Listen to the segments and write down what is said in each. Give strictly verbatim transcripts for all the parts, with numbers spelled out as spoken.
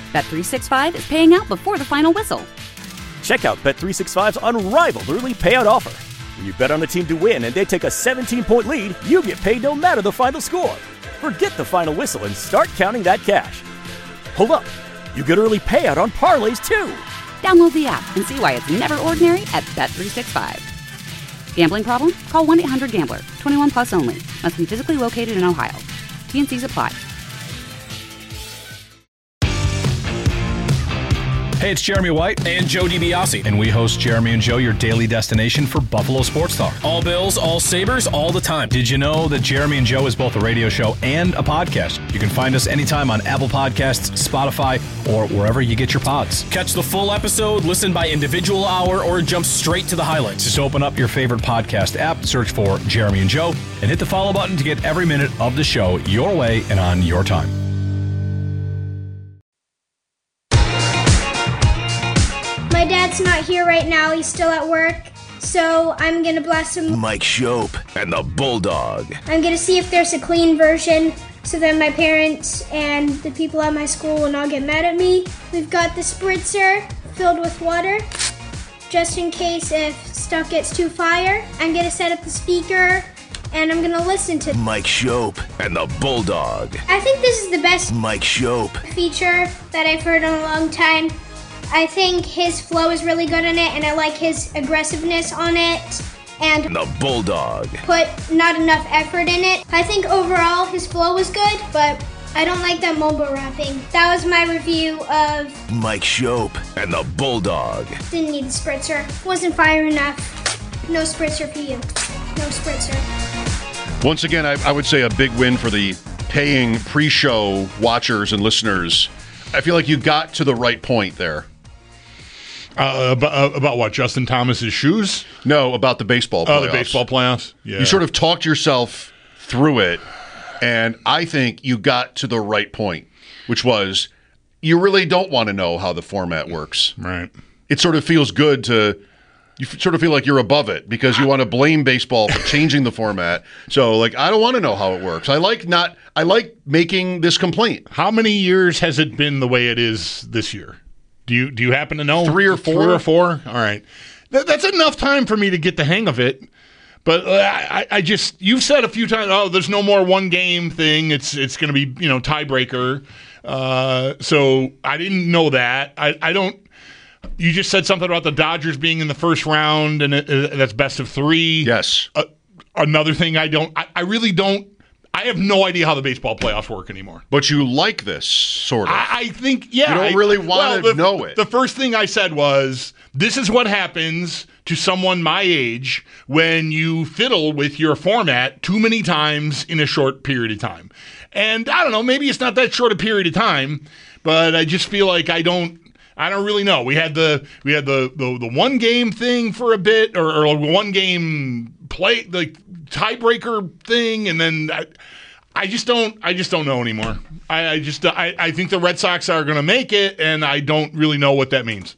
Bet three sixty-five is paying out before the final whistle. Check out Bet three sixty-five's unrivaled early payout offer. When you bet on a team to win and they take a seventeen-point lead, you get paid no matter the final score. Forget the final whistle and start counting that cash. Hold up. You get early payout on parlays, too. Download the app and see why it's never ordinary at Bet three sixty-five. Gambling problem? Call one eight hundred gambler. twenty-one plus only. Must be physically located in Ohio. T and Cs apply. Hey, it's Jeremy White and Joe DiBiase. And we host Jeremy and Joe, your daily destination for Buffalo sports talk. All Bills, all Sabres, all the time. Did you know that Jeremy and Joe is both a radio show and a podcast? You can find us anytime on Apple Podcasts, Spotify, or wherever you get your pods. Catch the full episode, listen by individual hour, or jump straight to the highlights. Just open up your favorite podcast app, search for Jeremy and Joe, and hit the follow button to get every minute of the show your way and on your time. My dad's not here right now. He's still at work. So I'm going to blast him. Mike Shope and the Bulldog. I'm going to see if there's a clean version so that my parents and the people at my school will not get mad at me. We've got the spritzer filled with water just in case if stuff gets too fire. I'm going to set up the speaker and I'm going to listen to Mike Shope and the Bulldog. I think this is the best Mike Shope feature that I've heard in a long time. I think his flow is really good in it, and I like his aggressiveness on it, and the Bulldog put not enough effort in it. I think overall his flow was good, but I don't like that mumble rapping. That was my review of Mike Shope and the Bulldog. Didn't need the spritzer. Wasn't fire enough. No spritzer for you. No spritzer. Once again, I, I would say a big win for the paying pre-show watchers and listeners. I feel like you got to the right point there. Uh, about, uh, about what? Justin Thomas's shoes? No, about the baseball playoffs. Oh, the baseball playoffs? Yeah. You sort of talked yourself through it, and I think you got to the right point, which was you really don't want to know how the format works. Right. It sort of feels good to – you sort of feel like you're above it because you want to blame baseball for changing the format. So, like, I don't want to know how it works. I like not – I like making this complaint. How many years has it been the way it is this year? Do you do you happen to know? Three or four? Three or four? All right. Th- that's enough time for me to get the hang of it. But uh, I, I just, you've said a few times, oh, there's no more one game thing. It's it's going to be, you know, tiebreaker. Uh, so I didn't know that. I, I don't, you just said something about the Dodgers being in the first round and it, uh, that's best of three. Yes. Uh, another thing I don't, I, I really don't, I have no idea how the baseball playoffs work anymore. But you like this, sort of. I, I think, yeah. You don't I, really want to well, the, know it. The first thing I said was, this is what happens to someone my age when you fiddle with your format too many times in a short period of time. And I don't know, maybe it's not that short a period of time, but I just feel like I don't, I don't really know. We had the we had the the, the one game thing for a bit, or, or one game play, the tiebreaker thing, and then I, I just don't I just don't know anymore. I, I just I, I think the Red Sox are going to make it, and I don't really know what that means.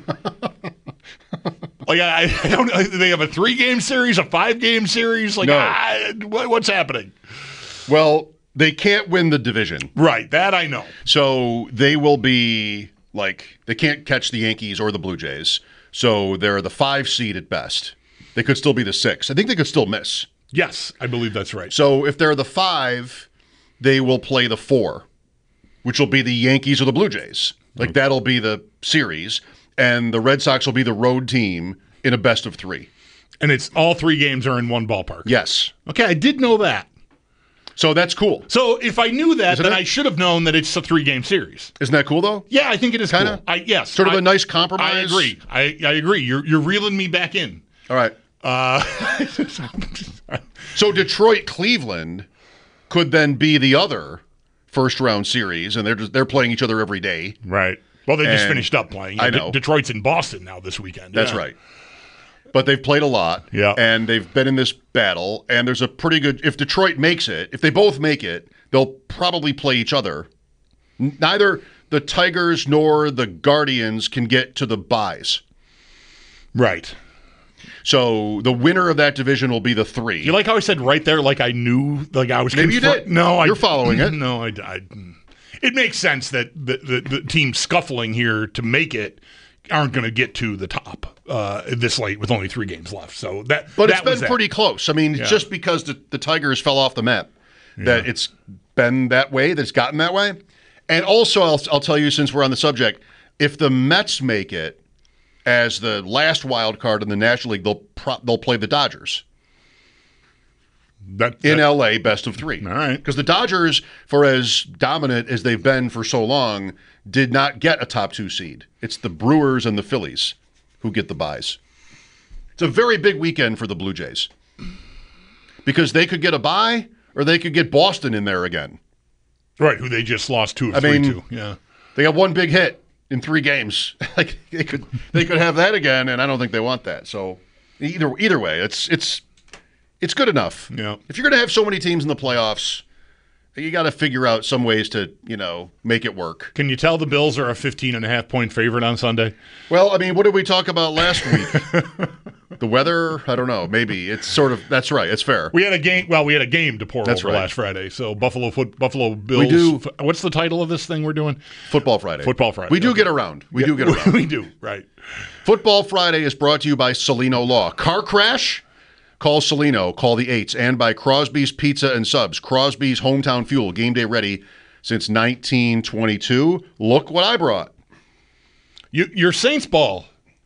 Like I, I don't. They have a three game series, a five game series. Like no. I, what's happening? Well, they can't win the division, right? That I know. So they will be. Like, they can't catch the Yankees or the Blue Jays, so they're the five seed at best. They could still be the six. I think they could still miss. Yes, I believe that's right. So if they're the five, they will play the four, which will be the Yankees or the Blue Jays. Like, that'll be the series, and the Red Sox will be the road team in a best of three. And it's all three games are in one ballpark. Yes. Okay, I did know that. So that's cool. So if I knew that, Isn't then it? I should have known that it's a three-game series. Isn't that cool, though? Yeah, I think it is Kinda? cool. I, yes. Sort of I, a nice compromise? I agree. I, I agree. You're you're reeling me back in. All right. Uh, so Detroit-Cleveland could then be the other first-round series, and they're just, they're playing each other every day. Right. Well, they just And finished up playing. I De- know. Detroit's in Boston now this weekend. That's Yeah. right. But they've played a lot, Yeah. and they've been in this battle, and there's a pretty good – if Detroit makes it, if they both make it, they'll probably play each other. Neither the Tigers nor the Guardians can get to the byes. Right. So the winner of that division will be the three. You like how I said right there, like I knew, like I was. Maybe you confr- did. No, I, You're following it. No, I, I. it makes sense that the, the, the team scuffling here to make it aren't going to get to the top uh, this late with only three games left. So that, but that it's been pretty close. I mean, yeah. just because the, the Tigers fell off the map, that yeah. it's been that way, that it's gotten that way. And also, I'll, I'll tell you, since we're on the subject, if the Mets make it as the last wild card in the National League, they'll pro- they'll play the Dodgers. That, that, in L A, best of three. All right. Because the Dodgers, for as dominant as they've been for so long, did not get a top two seed. It's the Brewers and the Phillies who get the byes. It's a very big weekend for the Blue Jays. Because they could get a bye, or they could get Boston in there again. Right, who they just lost two of I three mean, to. Yeah. They got one big hit in three games. Like they could they could have that again, and I don't think they want that. So either either way, it's it's it's good enough. Yeah. If you're going to have so many teams in the playoffs, you got to figure out some ways to, you know, make it work. Can you tell the Bills are a fifteen and a half point favorite on Sunday? Well, I mean, what did we talk about last week? The weather? I don't know. Maybe it's sort of. That's right. It's fair. We had a game. Well, we had a game to pour that's over right. last Friday. So Buffalo foot, Buffalo Bills. We do. What's the title of this thing we're doing? Football Friday. Football Friday. We do okay. get around. We yeah, do get around. We do. Right. Football Friday is brought to you by Celino Law. Car crash? Call Celino. Call the eights. And by Crosby's Pizza and Subs. Crosby's Hometown Fuel. Game day ready since nineteen twenty-two. Look what I brought. You, your Saints ball.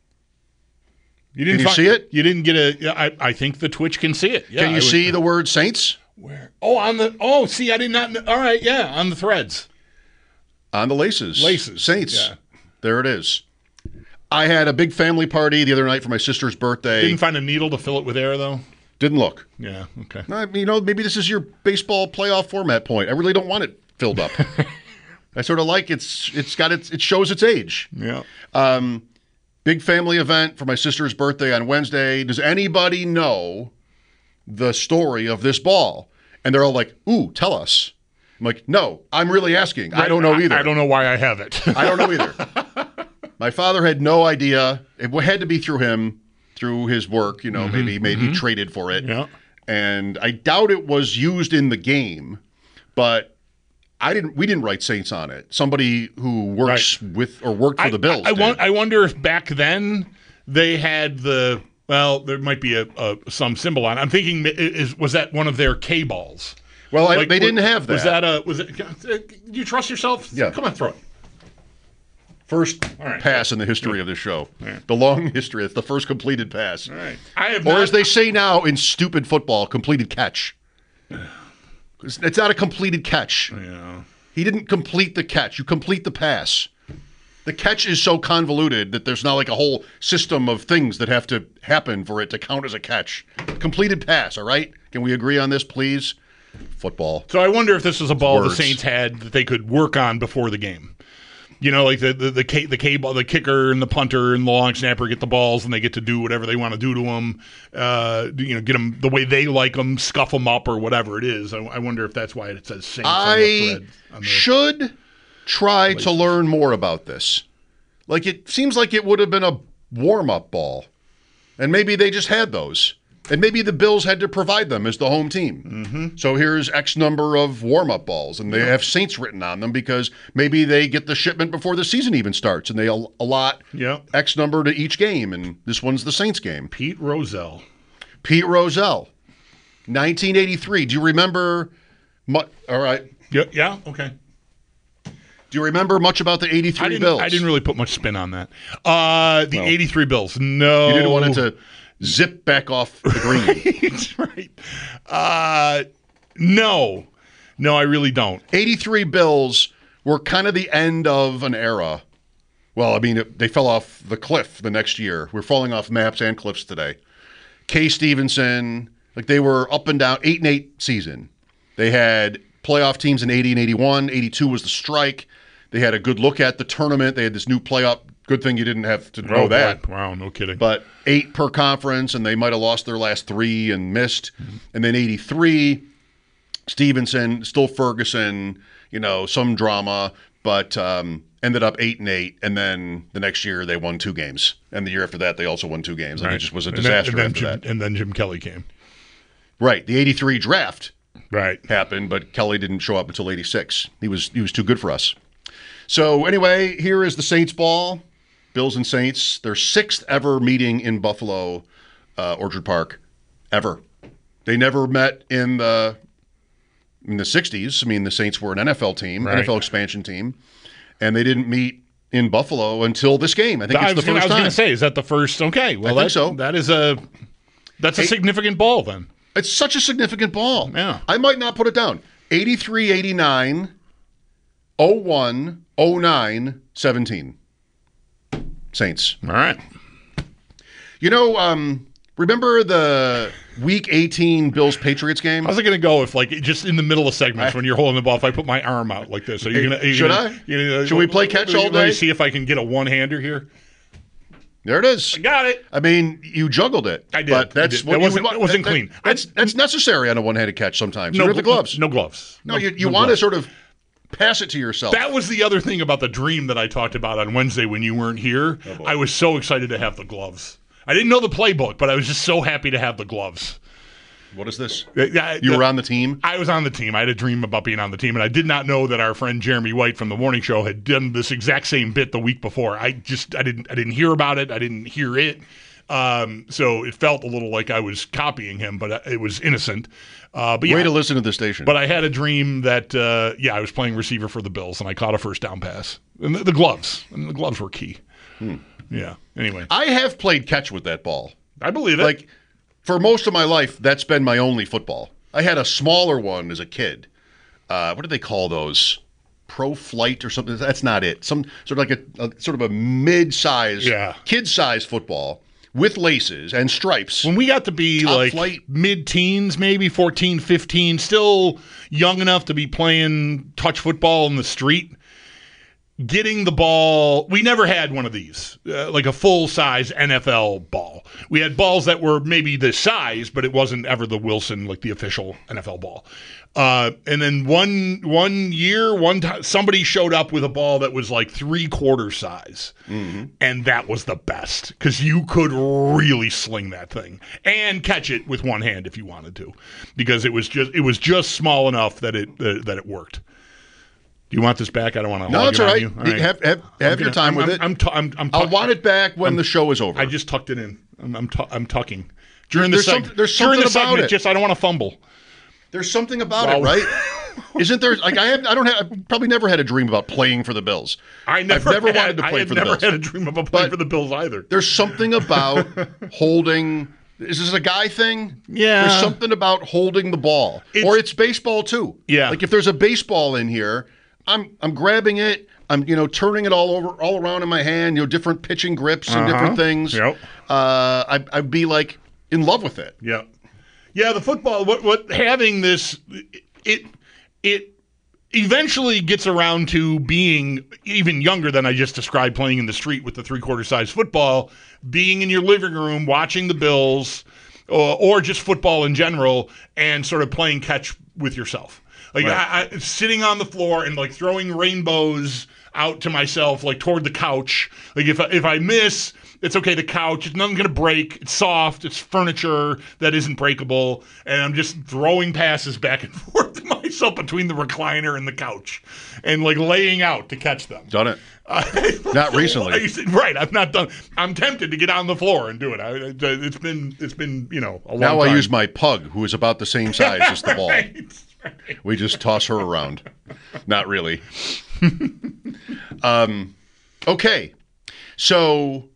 You didn't can you find, see it? You didn't get a. I, I think the Twitch can see it. Yeah, can you would, see the word Saints? Where? Oh, on the. Oh, see, I did not. All right, yeah, on the threads. On the laces. Laces. Saints. Yeah. There it is. I had a big family party the other night for my sister's birthday. Didn't find a needle to fill it with air, though? Didn't look. Yeah, okay. I, you know, maybe this is your baseball playoff format point. I really don't want it filled up. I sort of like it's. It's got its. It shows its age. Yeah. Um. Big family event for my sister's birthday on Wednesday. Does anybody know the story of this ball? And they're all like, ooh, tell us. I'm like, no, I'm really asking. Right. I don't know either. I, I don't know why I have it. I don't know either. My father had no idea. It had to be through him, through his work. You know, mm-hmm, maybe maybe mm-hmm. he traded for it. Yeah. And I doubt it was used in the game, but I didn't. We didn't write Saints on it. Somebody who works right. with or worked for I, the Bills. I, I, did. want, I wonder if back then they had the. Well, there might be a, a some symbol on it. I'm thinking, is was that one of their K balls? Well, like, I, they didn't have that. Was that a? Was it? Do you trust yourself? Yeah. Come on, throw it. First right. pass in the history of this show. Right. The long history. It's the first completed pass. All right. I have or not, as they say now in stupid football, completed catch. It's not a completed catch. Yeah. He didn't complete the catch. You complete the pass. The catch is so convoluted that there's not like a whole system of things that have to happen for it to count as a catch. Completed pass, all right? Can we agree on this, please? Football. So I wonder if this was a ball Words. the Saints had that they could work on before the game. You know, like the the the, K, the, K ball, the kicker and the punter and the long snapper get the balls and they get to do whatever they want to do to them. Uh, you know, get them the way they like them, scuff them up or whatever it is. I, I wonder if that's why it says Saints I on the thread. On the should try laces. to learn more about this. Like, it seems like it would have been a warm-up ball. And maybe they just had those. And maybe the Bills had to provide them as the home team. Mm-hmm. So here's X number of warm-up balls, and they yeah. have Saints written on them because maybe they get the shipment before the season even starts, and they allot yeah. X number to each game, and this one's the Saints game. Pete Rozelle. Pete Rozelle, nineteen eighty-three. Do you remember? Mu- All right. Yeah. Yeah. Okay. Do you remember much about the eighty-three I didn't, Bills? I didn't really put much spin on that. Uh, the well, eighty-three Bills. No. You didn't want it to zip back off the green. That's right. Uh, no. No, I really don't. eighty-three Bills were kind of the end of an era. Well, I mean, it, they fell off the cliff the next year. We're falling off maps and cliffs today. Kay Stevenson, like they were up and down, eight and eight season. They had playoff teams in eighty and eighty-one. eighty-two was the strike. They had a good look at the tournament. They had this new playoff. Good thing you didn't have to know oh, that. Wow, no kidding. But eight per conference, and they might have lost their last three and missed. Mm-hmm. And then eighty-three, Stevenson, still Ferguson, you know, some drama, but um, ended up eight and eight. And then the next year they won two games, and the year after that they also won two games. And right. it just was a and disaster then, and then after Jim, that. And then Jim Kelly came. Right, the eighty-three draft right. happened, but Kelly didn't show up until eighty-six. He was he was too good for us. So anyway, here is the Saints ball. Bills and Saints, their sixth ever meeting in Buffalo, uh, Orchard Park, ever. They never met in the in the sixties. I mean, the Saints were an N F L team, Right. N F L expansion team, and they didn't meet in Buffalo until this game. I think I it's was the gonna, first I was time. going to say, is that the first? Okay, well, I think that, so. that is a that's a Hey- significant ball then. It's such a significant ball. Yeah. I might not put it down. eighty-three eighty-nine, oh one, oh nine, seventeen. Saints. All right. You know, um, remember the Week eighteen Bills-Patriots game? How's it going to go if, like, just in the middle of segments when you're holding the ball, if I put my arm out like this? Are you Hey, going to? should I? Should we play catch all Let me day? see if I can get a one-hander here. There it is. I got it. I mean, you juggled it. I did. But I that's did. what That you wasn't- would- it wasn't that- clean. That's, that's necessary on a one-handed catch sometimes. No you have the gloves. No gloves. No, you, you want to sort of pass it to yourself. That was the other thing about the dream that I talked about on Wednesday when you weren't here. boy. I was so excited to have the gloves. I didn't know the playbook, but I was just so happy to have the gloves. What is this? Yeah, You the- were on the team? I was on the team. I had a dream about being on the team, and I did not know that our friend Jeremy White from the morning show had done this exact same bit the week before. I just I didn't I didn't hear about it. I didn't hear it. Um, so it felt a little like I was copying him, but it was innocent. Uh, but yeah, Way to listen to the station. But I had a dream that uh, yeah, I was playing receiver for the Bills, and I caught a first down pass. And the, the gloves, and the gloves were key. Hmm. Yeah. Anyway, I have played catch with that ball. I believe it. Like, for most of my life, that's been my only football. I had a smaller one as a kid. Uh, what do they call those? Pro Flight or something? That's not it. Some sort of like a, a sort of a mid-size, Yeah. kid-size football with laces and stripes. When we got to be Top like flight. mid-teens, maybe fourteen, fifteen, still young enough to be playing touch football in the street, getting the ball, we never had one of these, uh, like a full-size N F L ball. We had balls that were maybe this size, but it wasn't ever the Wilson, like the official N F L ball. Uh, and then one one year, one time, somebody showed up with a ball that was like three-quarter size. Mm-hmm. And that was the best because you could really sling that thing and catch it with one hand if you wanted to, because it was just it was just small enough that it uh, that it worked. Do you want this back? I don't want to. No, hog it's it all on right. you. All You right. Have, have, I'm have your gonna- time I'm, with I'm, it. I'm, tu- I'm, I'm I'll tuck- want it back when I'm- the show is over. I just tucked it in. I'm I'm, tu- I'm tucking during the There's seg- some- there's during the something about segment. it. Just I don't want to fumble. There's something about Wow. it, right? Isn't there? Like I have, I don't have. I've probably never had a dream about playing for the Bills. I never, I've never had, wanted to I play had for the never Bills. had a dream about playing But for the Bills either. There's something about holding. Is this a guy thing? Yeah. There's something about holding the ball, It's- or it's baseball too. Yeah. Like if there's a baseball in here, I'm I'm grabbing it. I'm you know turning it all over, all around in my hand. You know, different pitching grips and different things. Yep. Uh, I, I'd be like in love with it. Yeah, yeah. The football. What? What? Having this, it, it eventually gets around to being even younger than I just described, playing in the street with the three-quarter size football, being in your living room watching the Bills, or, or just football in general, and sort of playing catch with yourself. Like Right. I, I, sitting on the floor and like throwing rainbows out to myself, like toward the couch. Like if I, if I miss, it's okay. The couch, it's nothing gonna break. It's soft. It's furniture that isn't breakable, and I'm just throwing passes back and forth to myself between the recliner and the couch, and like laying out to catch them. Done it. Uh, Not recently. right? I'm not done. I'm tempted to get on the floor and do it. I, it's been it's been you know a long Now time. I use my pug, who is about the same size as the ball. Right, right. We just toss her around. Not really. um, okay. So,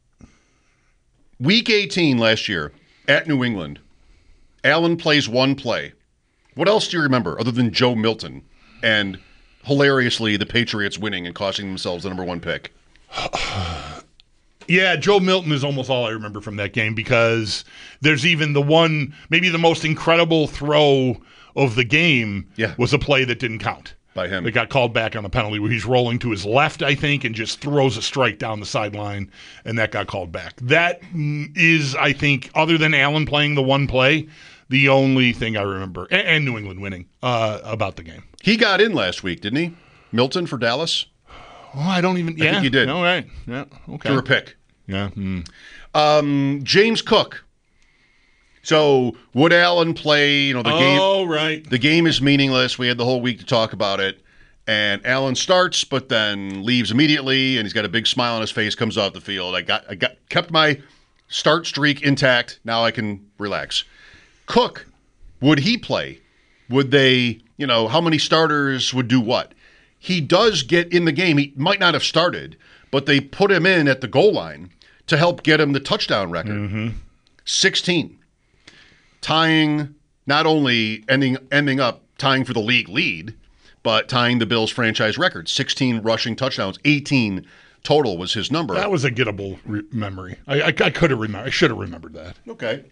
week eighteen last year at New England, Allen plays one play. What else do you remember other than Joe Milton and, hilariously, the Patriots winning and costing themselves the number one pick? Yeah, Joe Milton is almost all I remember from that game because there's even the one, maybe the most incredible throw of the game Yeah. was a play that didn't count. By him. That got called back on the penalty where he's rolling to his left, I think, and just throws a strike down the sideline, and that got called back. That mm, is, I think, other than Allen playing the one play, the only thing I remember, and, and New England winning, uh, about the game. He got in last week, didn't he? Milton for Dallas? Oh, I don't even, yeah. think he did. All right. Yeah, okay. Threw a pick. Yeah. mm. Um, James Cook So would Allen play? You know, the game. Oh, right. The game is meaningless. We had the whole week to talk about it. And Allen starts, but then leaves immediately, and he's got a big smile on his face. Comes off the field. I got, I got, kept my start streak intact. Now I can relax. Cook, would he play? Would they? You know, how many starters would do what? He does get in the game. He might not have started, but they put him in at the goal line to help get him the touchdown record. Mm-hmm. sixteen, tying not only ending ending up tying for the league lead, but tying the Bills franchise record. sixteen rushing touchdowns, eighteen total was his number. That was a gettable re- memory. I, I, I could have remembered. I should have remembered that. Okay.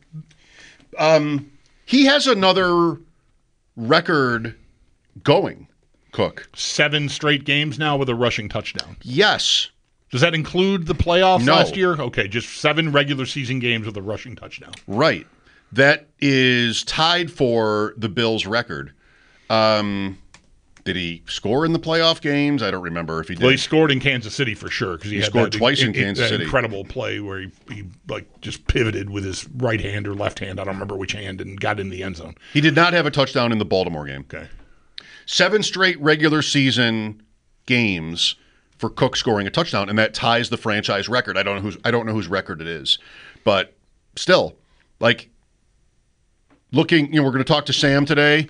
Um, he has another record going, Cook. Seven straight games now with a rushing touchdown. Yes. Does that include the playoffs No. last year? Okay, just seven regular season games with a rushing touchdown. Right. That is tied for the Bills record. Um, did he score in the playoff games? I don't remember if he did. Well, he scored in Kansas City for sure because he, He had scored that, twice in it- Kansas that City. incredible play where he, he like just pivoted with his right hand or left hand. I don't remember which hand and got in the end zone. He did not have a touchdown in the Baltimore game. Okay. Seven straight regular season games for Cook scoring a touchdown, and that ties the franchise record. I don't know whose I don't know whose record it is, but still, like looking. You know, we're going to talk to Sam today.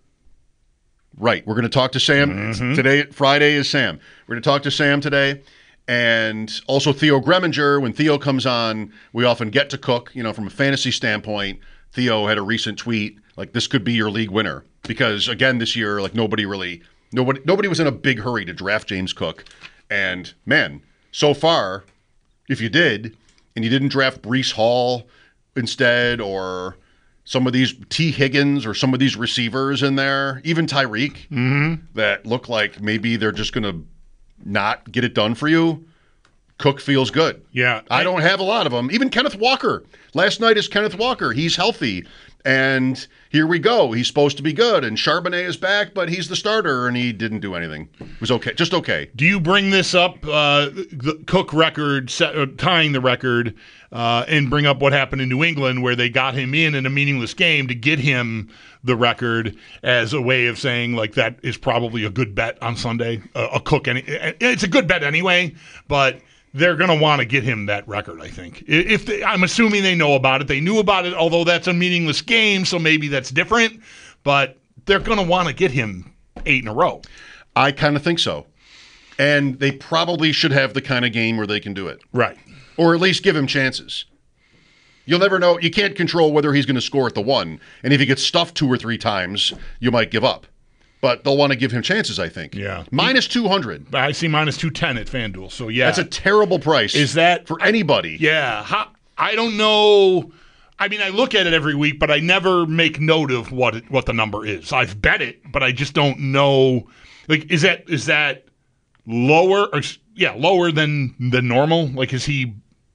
Right, we're going to talk to Sam Mm-hmm. today. Friday is Sam. We're going to talk to Sam today, and also Theo Greminger. When Theo comes on, we often get to Cook. You know, from a fantasy standpoint, Theo had a recent tweet like, "This could be your league winner," because again, this year, like nobody really, nobody, nobody was in a big hurry to draft James Cook, and man, so far, if you did, and you didn't draft Breece Hall instead, or some of these T. Higgins or some of these receivers in there, even Tyreek, Mm-hmm. that look like maybe they're just going to not get it done for you, Cook feels good. Yeah. I don't have a lot of them. Even Kenneth Walker. Last night is Kenneth Walker. He's healthy. And here we go. He's supposed to be good. And Charbonnet is back, but he's the starter, and he didn't do anything. It was okay. Just okay. Do you bring this up, uh, the Cook record, set, uh, tying the record, uh, and bring up what happened in New England where they got him in in a meaningless game to get him the record as a way of saying, like, that is probably a good bet on Sunday? Uh, a Cook, any, it's a good bet anyway, but they're going to want to get him that record, I think. If they, I'm assuming they know about it. They knew about it, although that's a meaningless game, so maybe that's different. But they're going to want to get him eight in a row. I kind of think so. And they probably should have the kind of game where they can do it. Right. Or at least give him chances. You'll never know. You can't control whether he's going to score at the one. And if he gets stuffed two or three times, you might give up. But they'll want to give him chances, I think. Yeah. Minus two hundred. I see minus two ten at FanDuel, so yeah. That's a terrible price. Is that for anybody? Yeah. How, I don't know. I mean, I look at it every week, but I never make note of what it, what the number is. I've bet it, but I just don't know. Like, is that is that lower? Or, yeah, lower than than normal. Like, is he?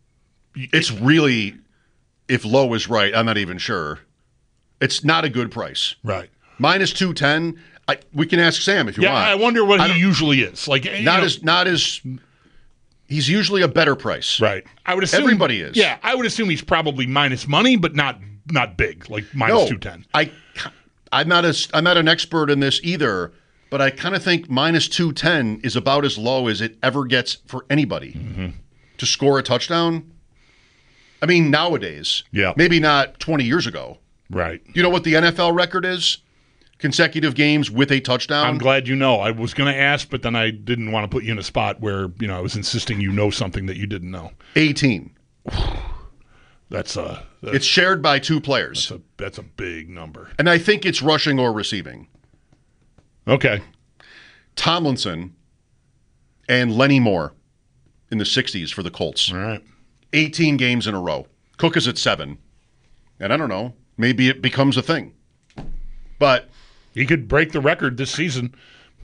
It's really, if low is right, I'm not even sure. It's not a good price. Right. Minus two ten. I, we can ask Sam if you yeah, want. I wonder what I he usually is. Like, you not know, as not as. He's usually a better price. Right. I would assume Everybody is. Yeah, I would assume he's probably minus money, but not not big, like minus No, two ten. I, I'm not a, I'm not an expert in this either, but I kind of think minus two ten is about as low as it ever gets for anybody Mm-hmm. to score a touchdown. I mean, nowadays, Yeah. maybe not twenty years ago. Right. You know what the N F L record is? Consecutive games with a touchdown. I'm glad you know. I was going to ask, but then I didn't want to put you in a spot where, you know, I was insisting you know something that you didn't know. eighteen. That's a that's, It's shared by two players. that's a that's a big number. And I think it's rushing or receiving. Okay. Tomlinson and Lenny Moore in the sixties for the Colts. All right. eighteen games in a row. Cook is at seven. And I don't know, maybe it becomes a thing. But He could break the record this season.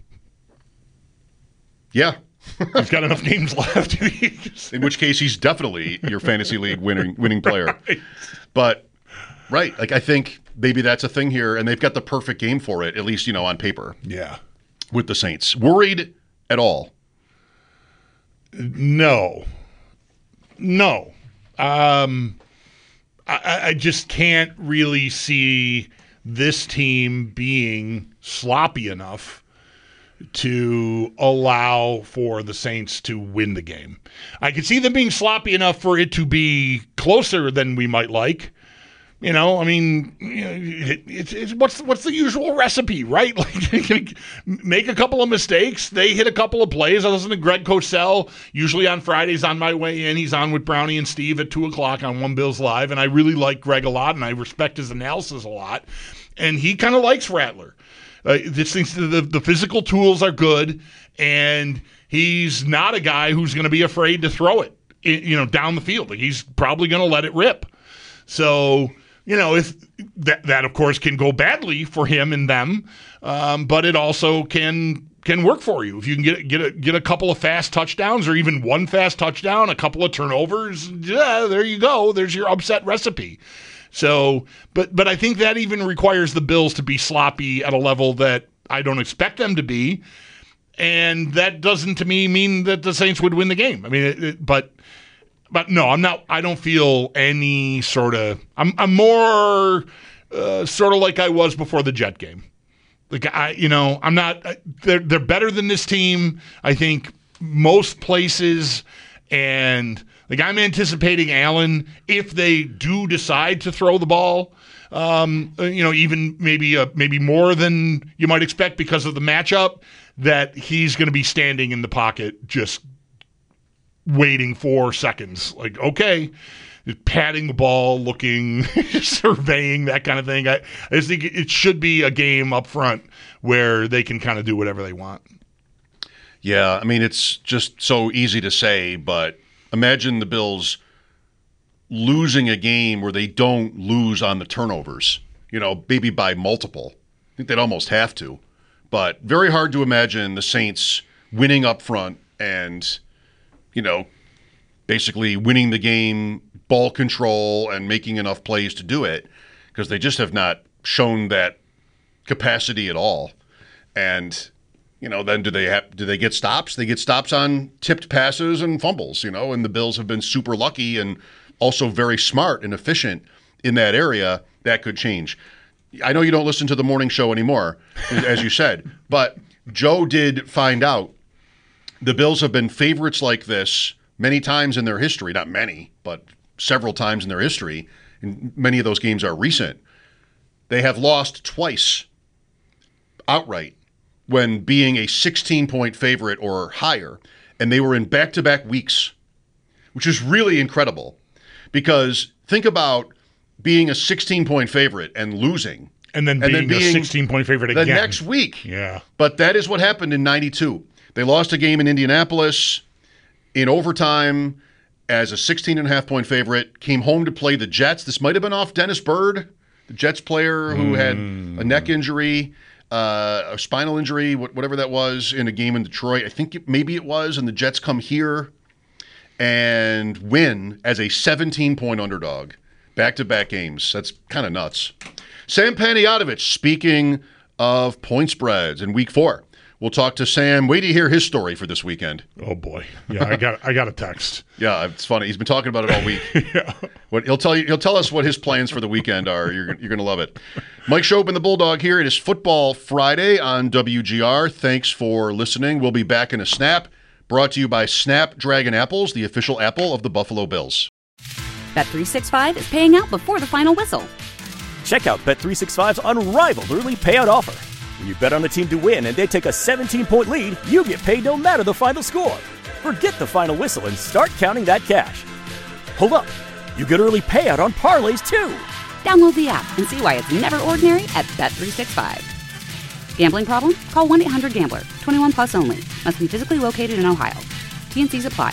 yeah, He's got enough games left. in which case he's definitely your fantasy league winning winning player. Right. But right, like I think maybe that's a thing here, and they've got the perfect game for it, at least, you know, on paper Yeah. with the Saints. Worried at all? No. No. Um, I, I just can't really see this team being sloppy enough to allow for the Saints to win the game. I could see them being sloppy enough for it to be closer than we might like. You know, I mean, you know, it, it's, it's what's what's the usual recipe, right? Like, make a couple of mistakes. They hit a couple of plays. I listen to Greg Cosell usually on Fridays on my way in. He's on with Brownie and Steve at two o'clock on One Bills Live, and I really like Greg a lot, and I respect his analysis a lot. And he kind of likes Rattler. Uh, this thinks the the physical tools are good, and he's not a guy who's going to be afraid to throw it, you know, down the field. Like, he's probably going to let it rip. So. You know, if that, that of course can go badly for him and them, um, but it also can can work for you if you can get get a, get a couple of fast touchdowns or even one fast touchdown, a couple of turnovers. Yeah, there you go. There's your upset recipe. So, but but I think that even requires the Bills to be sloppy at a level that I don't expect them to be, and that doesn't to me mean that the Saints would win the game. I mean, it, it, but. But no, I'm not. I don't feel any sort of. I'm. I'm more uh, sort of like I was before the Jet game. Like I, you know, I'm not. They're they're better than this team. I think most places, and like I'm anticipating Allen if they do decide to throw the ball. Um, you know, even maybe uh, maybe more than you might expect because of the matchup. That he's going to be standing in the pocket just. Waiting four seconds, like, okay, patting the ball, looking, surveying, that kind of thing. I, I just think it should be a game up front where they can kind of do whatever they want. Yeah, I mean, it's just so easy to say, but imagine the Bills losing a game where they don't lose on the turnovers, you know, maybe by multiple. I think they'd almost have to. But very hard to imagine the Saints winning up front and – you know, basically winning the game, ball control, and making enough plays to do it because they just have not shown that capacity at all. And, you know, then do they have, do they get stops? They get stops on tipped passes and fumbles, you know, and the Bills have been super lucky and also very smart and efficient in that area. That could change. I know you don't listen to the morning show anymore, as you said, but Joe did find out the Bills have been favorites like this many times in their history. Not many, but several times in their history. And many of those games are recent. They have lost twice outright when being a sixteen-point favorite or higher. And they were in back-to-back weeks, which is really incredible. Because think about being a sixteen-point favorite and losing. And then being, and then being a sixteen-point favorite the again. The next week. Yeah. But that is what happened in ninety-two. They lost a game in Indianapolis in overtime as a sixteen and a half point favorite, came home to play the Jets. This might have been off Dennis Byrd, the Jets player who mm. had a neck injury, uh, a spinal injury, whatever that was, in a game in Detroit. I think it, maybe it was, and the Jets come here and win as a seventeen-point underdog. Back-to-back games. That's kind of nuts. Sam Panayotovich, speaking of point spreads in week four. We'll talk to Sam. Wait to hear his story for this weekend. Oh boy, yeah, I got I got a text. Yeah, it's funny. He's been talking about it all week. yeah. What he'll tell you, he'll tell us what his plans for the weekend are. You're you're gonna love it. Mike Schopp and the Bulldog here. It is Football Friday on W G R. Thanks for listening. We'll be back in a snap. Brought to you by Snapdragon Apples, the official apple of the Buffalo Bills. Bet three sixty-five is paying out before the final whistle. Check out Bet three sixty-five's unrivaled early payout offer. When you bet on a team to win and they take a seventeen-point lead, you get paid no matter the final score. Forget the final whistle and start counting that cash. Hold up. You get early payout on parlays, too. Download the app and see why it's never ordinary at Bet three sixty-five. Gambling problem? Call one eight hundred gambler. twenty-one plus only. Must be physically located in Ohio. T N Cs apply.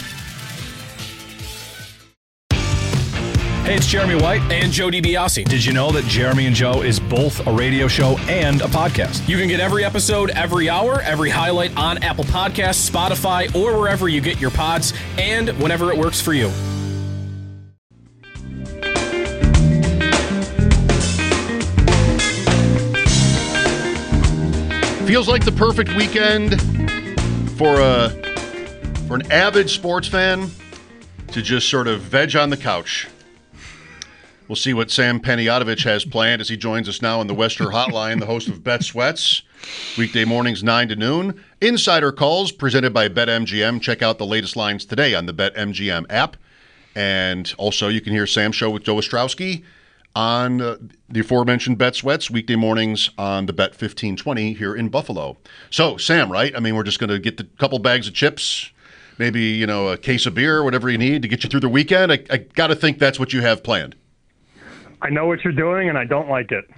Hey, it's Jeremy White and Joe DiBiase. Did you know that Jeremy and Joe is both a radio show and a podcast? You can get every episode, every hour, every highlight on Apple Podcasts, Spotify, or wherever you get your pods, and whenever it works for you. Feels like the perfect weekend for a for an avid sports fan to just sort of veg on the couch. We'll see what Sam Panayotovich has planned as he joins us now on the Wester Hotline, the host of Bet Sweats. Weekday mornings, nine to noon. Insider calls presented by BetMGM. Check out the latest lines today on the BetMGM app. And also, you can hear Sam's show with Joe Ostrowski on uh, the aforementioned Bet Sweats, weekday mornings on the Bet fifteen twenty here in Buffalo. So, Sam, right? I mean, we're just going to get the couple bags of chips, maybe, you know, a case of beer, whatever you need to get you through the weekend. I, I got to think that's what you have planned. I know what you're doing, and I don't like it.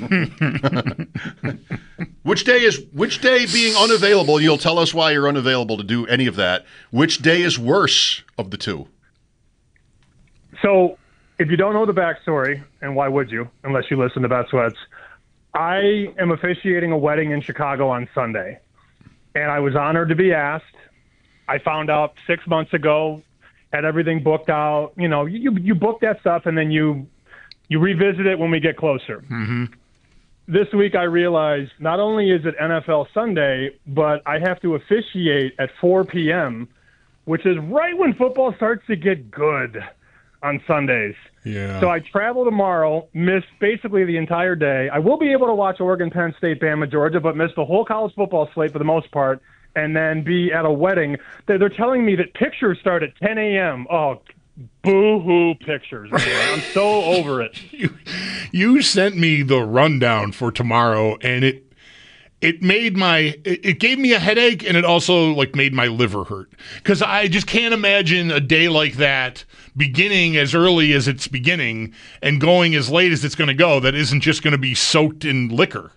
Which day is which day being unavailable? You'll tell us why you're unavailable to do any of that. Which day is worse of the two? So, if you don't know the backstory, and why would you, unless you listen to Bet Sweats, I am officiating a wedding in Chicago on Sunday, and I was honored to be asked. I found out six months ago, had everything booked out. You know, you you book that stuff, and then you. You revisit it when we get closer. Mm-hmm. This week I realized not only is it N F L Sunday, but I have to officiate at four p.m., which is right when football starts to get good on Sundays. Yeah. So I travel tomorrow, miss basically the entire day. I will be able to watch Oregon, Penn State, Bama, Georgia, but miss the whole college football slate for the most part, and then be at a wedding. They're, they're telling me that pictures start at ten a.m. Oh, boo-hoo pictures, man. I'm so over it. You, you sent me the rundown for tomorrow, and it it made my it, it gave me a headache, and it also like made my liver hurt because I just can't imagine a day like that beginning as early as it's beginning and going as late as it's going to go. That isn't just going to be soaked in liquor.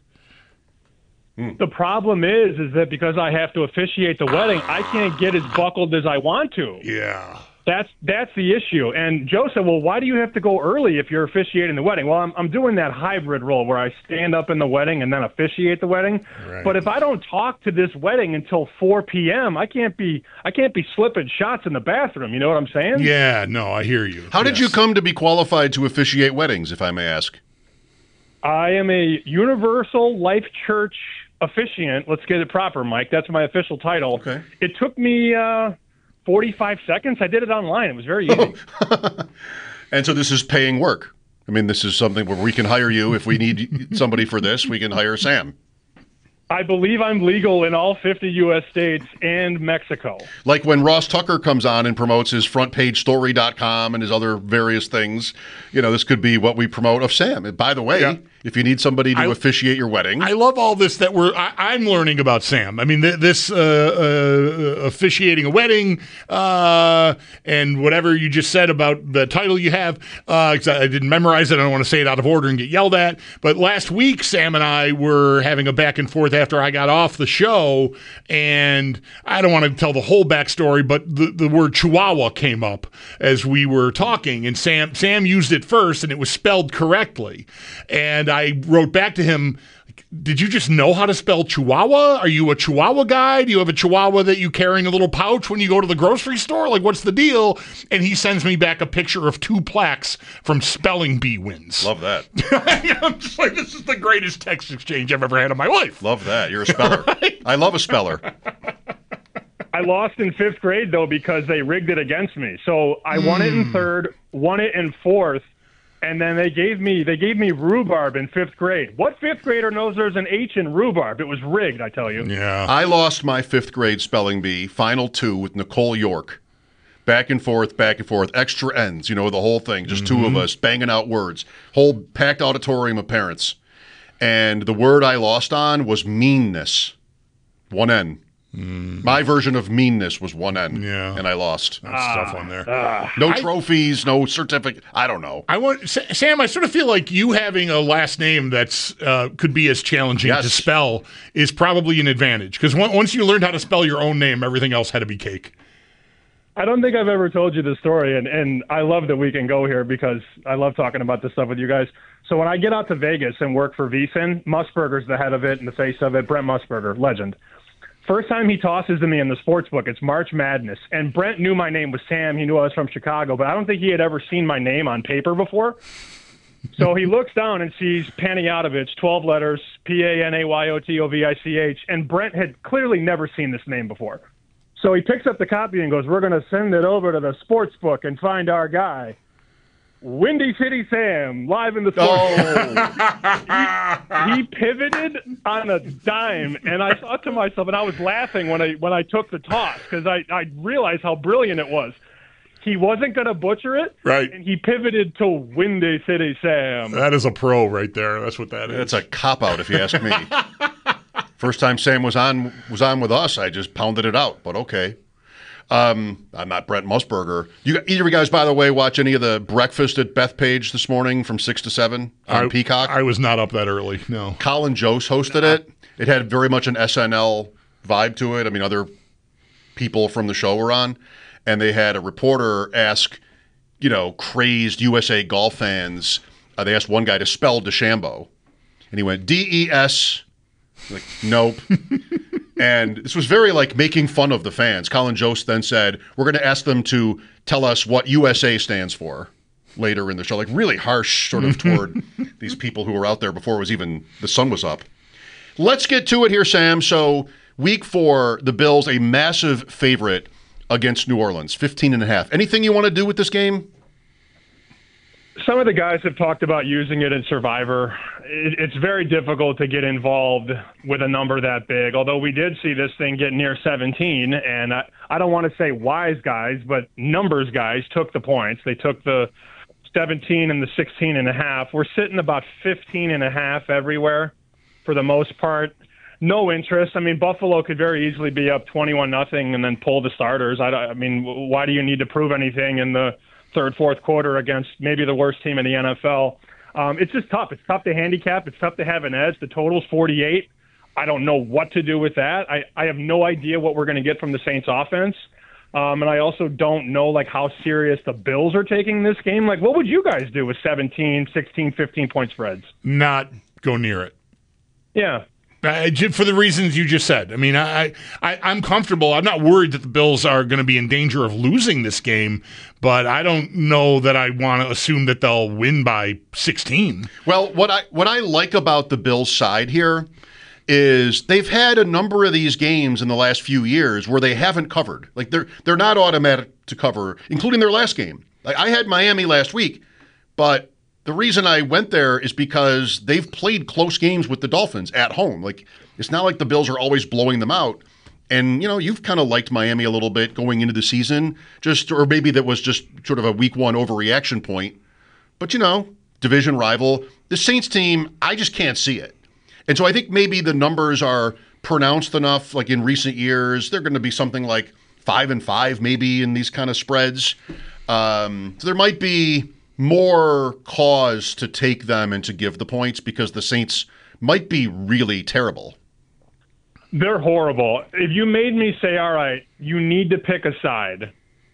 The problem is, is that because I have to officiate the wedding, I can't get as buckled as I want to. Yeah. That's that's the issue. And Joe said, well, why do you have to go early if you're officiating the wedding? Well, I'm I'm doing that hybrid role where I stand up in the wedding and then officiate the wedding. Right. But if I don't talk to this wedding until four p.m., I can't be I can't be slipping shots in the bathroom. You know what I'm saying? Yeah, no, I hear you. How did Yes. you come to be qualified to officiate weddings, if I may ask? I am a Universal Life Church officiant. Let's get it proper, Mike. That's my official title. Okay. It took me uh, forty-five seconds. I did it online. It was very easy. And so this is paying work. I mean, this is something where we can hire you. If we need somebody for this, we can hire Sam. I believe I'm legal in all fifty U S states and Mexico. Like when Ross Tucker comes on and promotes his front page story dot com and his other various things, you know, this could be what we promote of Sam. And by the way, Yeah. if you need somebody to I- officiate your wedding, I love all this that we're. I, I'm learning about Sam. I mean, th- this uh, uh, officiating a wedding uh, and whatever you just said about the title you have. Uh, 'cause I didn't memorize it. I don't want to say it out of order and get yelled at. But last week, Sam and I were having a back and forth after I got off the show, and I don't want to tell the whole backstory, but the, the word Chihuahua came up as we were talking, and Sam Sam used it first, and it was spelled correctly, and I wrote back to him, did you just know how to spell Chihuahua? Are you a Chihuahua guy? Do you have a Chihuahua that you carry in a little pouch when you go to the grocery store? Like, what's the deal? And he sends me back a picture of two plaques from Spelling Bee wins. love that. I'm just like, this is the greatest text exchange I've ever had in my life. Love that. You're a speller. I love a speller. I lost in fifth grade, though, because they rigged it against me. So I won it in third, won it in fourth, and then they gave me they gave me rhubarb in fifth grade. What fifth grader knows there's an H in rhubarb? It was rigged, I tell you. Yeah. I lost my fifth grade spelling bee, final two, with Nicole York. Back and forth, back and forth, extra ends, you know, the whole thing. Just two of us banging out words. Whole packed auditorium of parents. And the word I lost on was meanness. One N. My version of meanness was one N. Yeah. And I lost. That's stuff on there. No I- trophies, no certificate. I don't know. I want Sa- Sam. I sort of feel like you having a last name that's uh, could be as challenging Yes. to spell is probably an advantage because once you learned how to spell your own name, everything else had to be cake. I don't think I've ever told you the story, and, and I love that we can go here because I love talking about this stuff with you guys. So when I get out to Vegas and work for V S I N, Musburger's the head of it and the face of it, Brent Musburger, legend. First time he tosses to me in the sports book, it's March Madness. And Brent knew my name was Sam. He knew I was from Chicago, but I don't think he had ever seen my name on paper before. So he looks down and sees Panayotovich, twelve letters, P A N A Y O T O V I C H, and Brent had clearly never seen this name before. So he picks up the copy and goes, we're going to send it over to the sports book and find our guy. Windy City Sam, live in the sports. Oh. he, he pivoted on a dime, and I thought to myself, and I was laughing when I when I took the toss because I, I realized how brilliant it was. He wasn't going to butcher it, right? And he pivoted to Windy City Sam. That is a pro right there. That's what that is. It's a cop-out, if you ask me. First time Sam was on was on with us, I just pounded it out, but okay. Um, I'm not Brent Musburger. You, either of you guys, by the way, watch any of the breakfast at Bethpage this morning from six to seven on I, Peacock? I was not up that early, no. Colin Jost hosted it. It had very much an S N L vibe to it. I mean, other people from the show were on, and they had a reporter ask, you know, crazed U S A golf fans. Uh, they asked one guy to spell DeChambeau, and he went D E S. Like, nope. And this was very like making fun of the fans. Colin Jost then said, we're going to ask them to tell us what U S A stands for later in the show. Like really harsh sort of toward these people who were out there before it was even, the sun was up. Let's get to it here, Sam. So week four, the Bills, a massive favorite against New Orleans, fifteen and a half. Anything you want to do with this game? Some of the guys have talked about using it in Survivor. It, it's very difficult to get involved with a number that big, although we did see this thing get near seventeen, and I, I don't want to say wise guys, but numbers guys took the points. They took the seventeen and the sixteen and a half. We're sitting about fifteen and a half everywhere for the most part. No interest. I mean, Buffalo could very easily be up twenty-one nothing and then pull the starters. I, I mean, why do you need to prove anything in the third, fourth quarter against maybe the worst team in the N F L? Um, it's just tough. It's tough to handicap. It's tough to have an edge. The total's forty-eight. I don't know what to do with that. I, I have no idea what we're going to get from the Saints offense. Um, and I also don't know like how serious the Bills are taking this game. Like, what would you guys do with seventeen, sixteen, fifteen point spreads? Not go near it. Yeah. Uh, for the reasons you just said. I mean, I, I, I'm comfortable. I'm not worried that the Bills are going to be in danger of losing this game, but I don't know that I want to assume that they'll win by sixteen. Well, what I what I like about the Bills' side here is they've had a number of these games in the last few years where they haven't covered. Like they're they're not automatic to cover, including their last game. Like I had Miami last week, but the reason I went there is because they've played close games with the Dolphins at home. Like, it's not like the Bills are always blowing them out. And, you know, you've kind of liked Miami a little bit going into the season, just or maybe that was just sort of a week one overreaction point. But, you know, division rival. The Saints team, I just can't see it. And so I think maybe the numbers are pronounced enough, like in recent years. They're going to be something like five and five maybe in these kind of spreads. Um, so there might be more cause to take them and to give the points because the Saints might be really terrible. They're horrible. If you made me say, all right, you need to pick a side,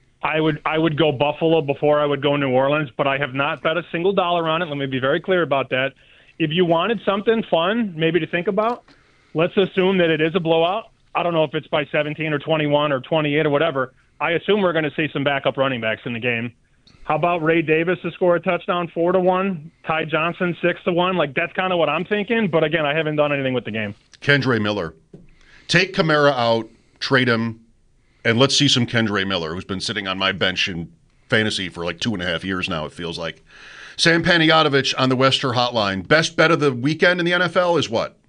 I would I would go Buffalo before I would go New Orleans, but I have not bet a single dollar on it. Let me be very clear about that. If you wanted something fun, maybe to think about, let's assume that it is a blowout. I don't know if it's by seventeen or twenty-one or twenty-eight or whatever. I assume we're going to see some backup running backs in the game. How about Ray Davis to score a touchdown four to one, Ty Johnson six to one? Like that's kind of what I'm thinking. But again, I haven't done anything with the game. Kendre Miller, take Kamara out, trade him, and let's see some Kendre Miller, who's been sitting on my bench in fantasy for like two and a half years now. It feels like. Sam Panayotovich on the Wester Hotline. Best bet of the weekend in the N F L is what?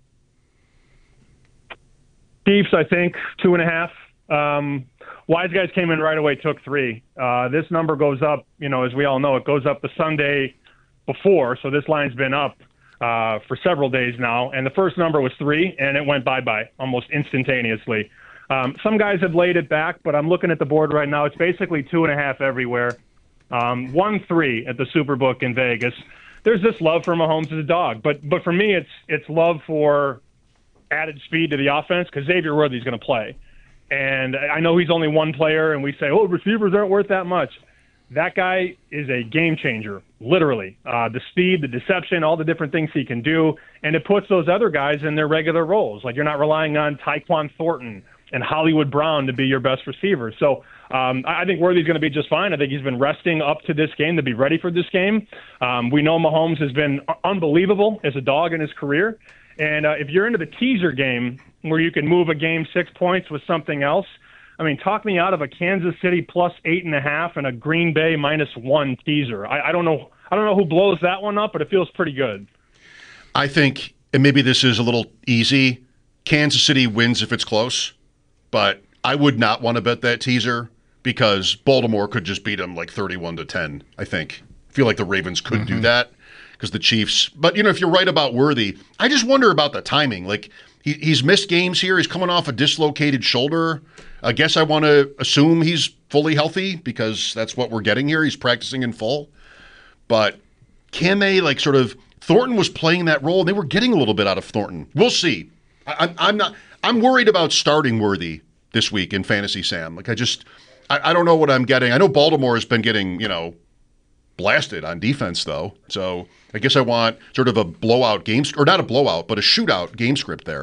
Chiefs, I think two and a half. Um, Wise guys came in right away, took three. Uh, this number goes up, you know, as we all know, it goes up the Sunday before. So this line's been up uh, for several days now. And the first number was three, and it went bye-bye almost instantaneously. Um, some guys have laid it back, but I'm looking at the board right now. It's basically two and a half everywhere. Um, one three at the Superbook in Vegas. There's this love for Mahomes as a dog. But but for me, it's it's love for added speed to the offense because Xavier Worthy's going to play. And I know he's only one player, and we say, oh, receivers aren't worth that much. That guy is a game changer, literally. Uh, the speed, the deception, all the different things he can do, and it puts those other guys in their regular roles. Like you're not relying on Tyquan Thornton and Hollywood Brown to be your best receivers. So um, I think Worthy's going to be just fine. I think he's been resting up to this game to be ready for this game. Um, we know Mahomes has been unbelievable as a dog in his career. And uh, if you're into the teaser game where you can move a game six points with something else, I mean, talk me out of a Kansas City plus eight and a half and a Green Bay minus one teaser. I, I don't know. I don't know who blows that one up, but it feels pretty good. I think, and maybe this is a little easy, Kansas City wins if it's close, but I would not want to bet that teaser because Baltimore could just beat them like thirty-one to ten, I think. I feel like the Ravens could mm-hmm. do that because the Chiefs. But, you know, if you're right about Worthy, I just wonder about the timing. Like, he, he's missed games here. He's coming off a dislocated shoulder. I guess I want to assume he's fully healthy because that's what we're getting here. He's practicing in full. But can they, like, sort of – Thornton was playing that role, and they were getting a little bit out of Thornton. We'll see. I, I'm not – I'm worried about starting Worthy this week in Fantasy Sam. Like, I just – I don't know what I'm getting. I know Baltimore has been getting, you know, blasted on defense, though. So I guess I want sort of a blowout game – or not a blowout, but a shootout game script there.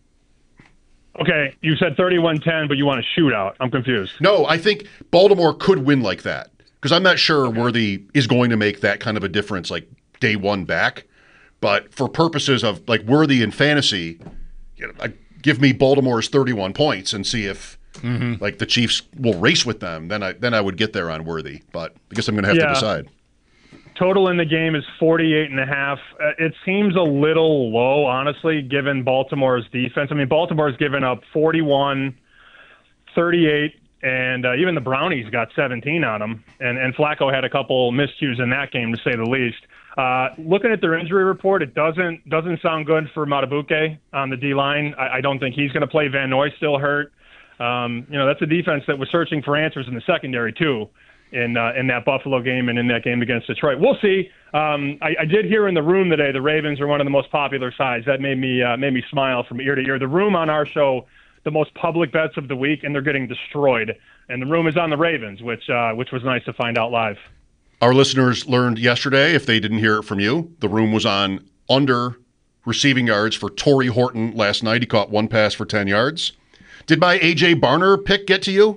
Okay, you said thirty-one ten, but you want a shootout. I'm confused. No, I think Baltimore could win like that because I'm not sure okay. Worthy is going to make that kind of a difference like day one back. But for purposes of like Worthy in fantasy, you know, I, give me Baltimore's thirty-one points and see if mm-hmm. like the Chiefs will race with them. Then I then I would get there on Worthy. But I guess I'm going to have yeah. to decide. Total in the game is forty-eight and a half. Uh, it seems a little low, honestly, given Baltimore's defense. I mean, Baltimore's given up forty-one, thirty-eight, and uh, even the Brownies got seventeen on them. And, and Flacco had a couple miscues in that game, to say the least. Uh, looking at their injury report, it doesn't doesn't sound good for Matabuke on the D-line. I, I don't think he's going to play. Van Noy still hurt. Um, you know, that's a defense that was searching for answers in the secondary, too. In uh, in that Buffalo game and in that game against Detroit. We'll see. Um, I, I did hear in the room today the Ravens are one of the most popular sides. That made me uh, made me smile from ear to ear. The room on our show, the most public bets of the week, and they're getting destroyed. And the room is on the Ravens, which uh, which was nice to find out live. Our listeners learned yesterday, if they didn't hear it from you, the room was on under receiving yards for Torrey Horton last night. He caught one pass for ten yards. Did my A J Barner pick get to you?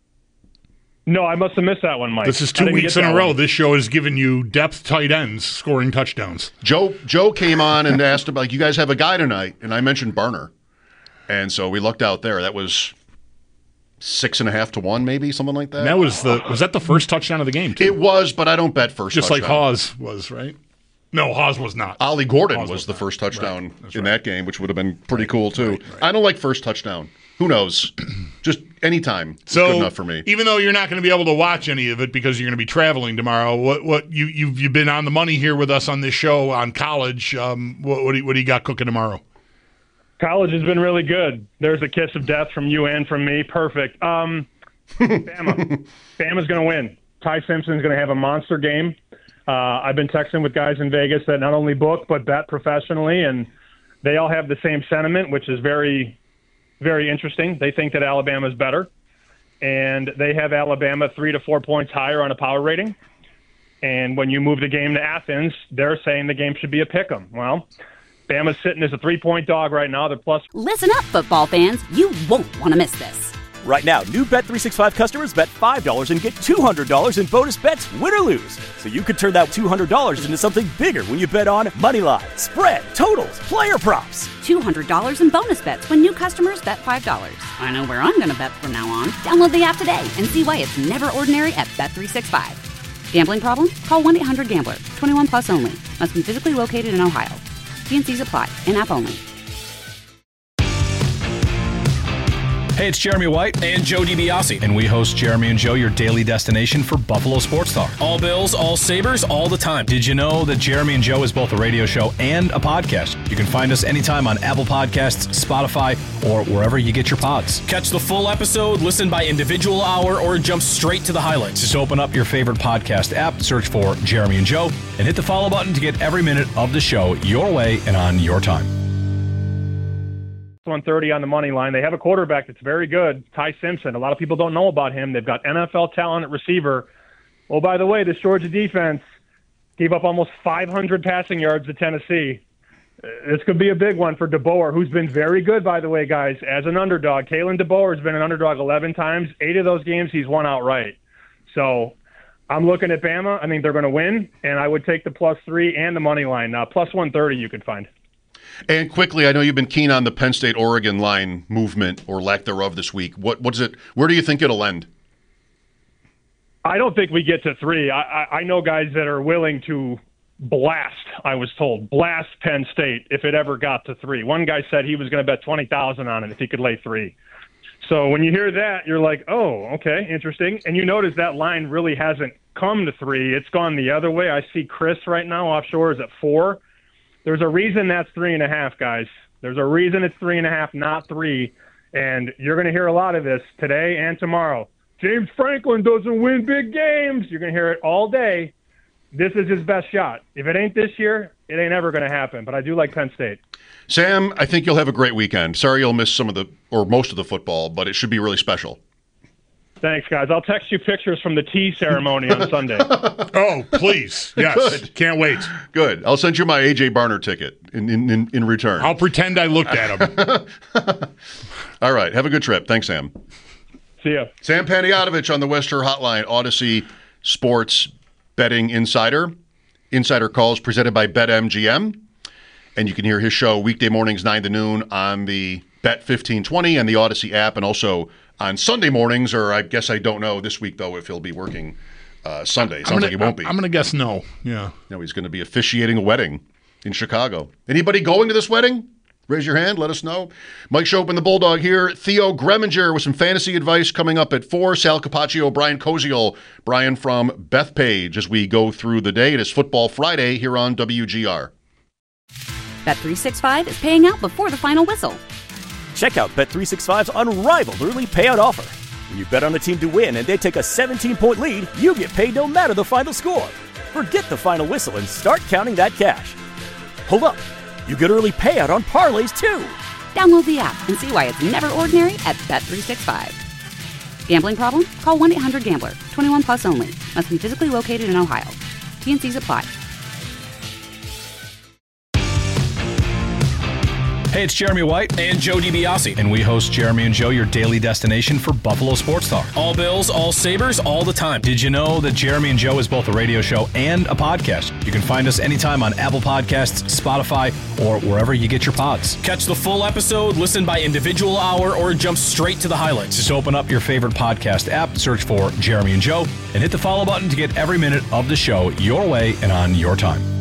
No, I must have missed that one, Mike. This is two weeks in a row. One. This show has given you depth tight ends scoring touchdowns. Joe Joe came on and asked about, like, you guys have a guy tonight, and I mentioned Barner. And so we looked out there. That was six and a half to one, maybe, something like that. And that was the was that the first touchdown of the game, too? It was, but I don't bet first Just touchdown. like Hawes was, right? No, Hawes was not. Ollie Gordon was, was the not. first touchdown right. in right. that game, which would have been pretty right. cool, too. Right. Right. I don't like first touchdown. Who knows? Just anytime. It's so, good enough for me. Even though you're not going to be able to watch any of it because you're going to be traveling tomorrow, what what you you've you've been on the money here with us on this show on college. Um, what what do you, what do you got cooking tomorrow? College has been really good. There's a kiss of death from you and from me. Perfect. Um, Bama. Bama's going to win. Ty Simpson's going to have a monster game. Uh, I've been texting with guys in Vegas that not only book but bet professionally, and they all have the same sentiment, which is very, very interesting. They think that Alabama's better, and they have Alabama three to four points higher on a power rating. And when you move the game to Athens, they're saying the game should be a pick'em. Well, Bama's sitting as a three-point dog right now. They're plus. Listen up, football fans. You won't want to miss this. Right now, new Bet three sixty-five customers bet five dollars and get two hundred dollars in bonus bets, win or lose. So you could turn that two hundred dollars into something bigger when you bet on money line, spread, totals, player props. two hundred dollars in bonus bets when new customers bet five dollars. I know where I'm going to bet from now on. Download the app today and see why it's never ordinary at Bet three sixty-five. Gambling problem? Call one eight hundred gambler. twenty-one plus only. Must be physically located in Ohio. T N Cs apply. In-app only. Hey, it's Jeremy White and Joe DiBiase. And we host Jeremy and Joe, your daily destination for Buffalo sports talk. All Bills, all Sabres, all the time. Did you know that Jeremy and Joe is both a radio show and a podcast? You can find us anytime on Apple Podcasts, Spotify, or wherever you get your pods. Catch the full episode, listen by individual hour, or jump straight to the highlights. Just open up your favorite podcast app, search for Jeremy and Joe, and hit the follow button to get every minute of the show your way and on your time. one thirty on the money line. They have a quarterback that's very good, Ty Simpson. A lot of people don't know about him. They've got N F L talent at receiver. Oh, by the way, this Georgia defense gave up almost five hundred passing yards to Tennessee. This could be a big one for DeBoer, who's been very good, by the way, guys, as an underdog. Kalen DeBoer has been an underdog eleven times. Eight of those games, he's won outright. So I'm looking at Bama. I mean, they're going to win, and I would take the plus three and the money line. Uh, plus one thirty you could find. And quickly, I know you've been keen on the Penn State-Oregon line movement or lack thereof this week. What what is it? Where do you think it'll end? I don't think we get to three. I, I, I know guys that are willing to blast, I was told, blast Penn State if it ever got to three. One guy said he was going to bet twenty thousand on it if he could lay three. So when you hear that, you're like, oh, okay, interesting. And you notice that line really hasn't come to three. It's gone the other way. I see Chris right now offshore is at four. There's a reason that's three and a half, guys. There's a reason it's three and a half, not three. And you're going to hear a lot of this today and tomorrow. James Franklin doesn't win big games. You're going to hear it all day. This is his best shot. If it ain't this year, it ain't ever going to happen. But I do like Penn State. Sam, I think you'll have a great weekend. Sorry you'll miss some of the, or most of the football, but it should be really special. Thanks, guys. I'll text you pictures from the tea ceremony on Sunday. Oh, please. Yes. Good. Can't wait. Good. I'll send you my A J Barner ticket in, in, in, in return. I'll pretend I looked at him. All right. Have a good trip. Thanks, Sam. See ya. Sam Panayotovich on the Wester Hotline, Odyssey Sports Betting Insider. Insider calls presented by BetMGM. And you can hear his show weekday mornings nine to noon on the Bet fifteen twenty and the Odyssey app, and also on Sunday mornings, or I guess I don't know this week, though, if he'll be working uh, Sunday. Sounds gonna, like he won't be. I'm going to guess no. Yeah. No, he's going to be officiating a wedding in Chicago. Anybody going to this wedding? Raise your hand. Let us know. Mike Shope and the Bulldog here. Theo Greminger with some fantasy advice coming up at four. Sal Capaccio, Brian Koziol, Brian from Bethpage as we go through the day. It is Football Friday here on W G R. Bet three sixty-five is paying out before the final whistle. Check out Bet three sixty-five's unrivaled early payout offer. When you bet on a team to win and they take a seventeen-point lead, you get paid no matter the final score. Forget the final whistle and start counting that cash. Hold up. You get early payout on parlays, too. Download the app and see why it's never ordinary at Bet three sixty-five. Gambling problem? Call one eight hundred gambler. twenty-one plus only. Must be physically located in Ohio. T and C's apply. Hey, it's Jeremy White and Joe DiBiase. And we host Jeremy and Joe, your daily destination for Buffalo sports talk. All Bills, all Sabres, all the time. Did you know that Jeremy and Joe is both a radio show and a podcast? You can find us anytime on Apple Podcasts, Spotify, or wherever you get your pods. Catch the full episode, listen by individual hour, or jump straight to the highlights. Just open up your favorite podcast app, search for Jeremy and Joe, and hit the follow button to get every minute of the show your way and on your time.